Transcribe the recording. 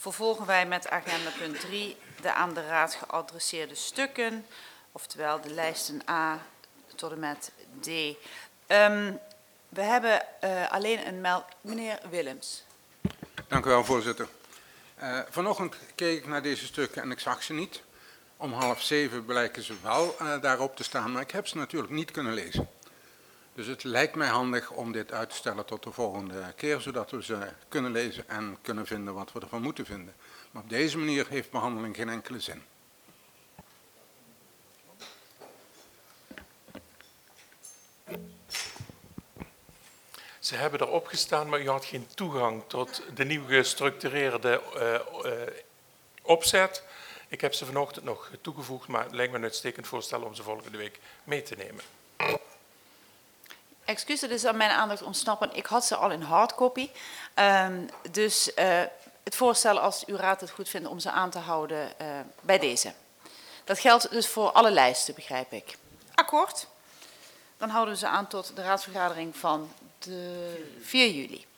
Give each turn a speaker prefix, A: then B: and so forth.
A: Vervolgen wij met agenda punt 3 de aan de Raad geadresseerde stukken, oftewel de lijsten A tot en met D. We hebben alleen een melding. Meneer Willems.
B: Dank u wel, voorzitter. Vanochtend keek ik naar deze stukken en ik zag ze niet. Om 6:30 blijken ze wel daarop te staan, maar ik heb ze natuurlijk niet kunnen lezen. Dus het lijkt mij handig om dit uit te stellen tot de volgende keer, zodat we ze kunnen lezen en kunnen vinden wat we ervan moeten vinden. Maar op deze manier heeft behandeling geen enkele zin.
C: Ze hebben erop gestaan, maar u had geen toegang tot de nieuw gestructureerde opzet. Ik heb ze vanochtend nog toegevoegd, maar het lijkt me een uitstekend voorstel om ze volgende week mee te nemen.
A: Excuus, het is aan mijn aandacht ontsnappen. Ik had ze al in hardcopy. Dus het voorstel, als uw raad het goed vindt, om ze aan te houden bij deze. Dat geldt dus voor alle lijsten, begrijp ik. Akkoord. Dan houden we ze aan tot de raadsvergadering van de 4 juli.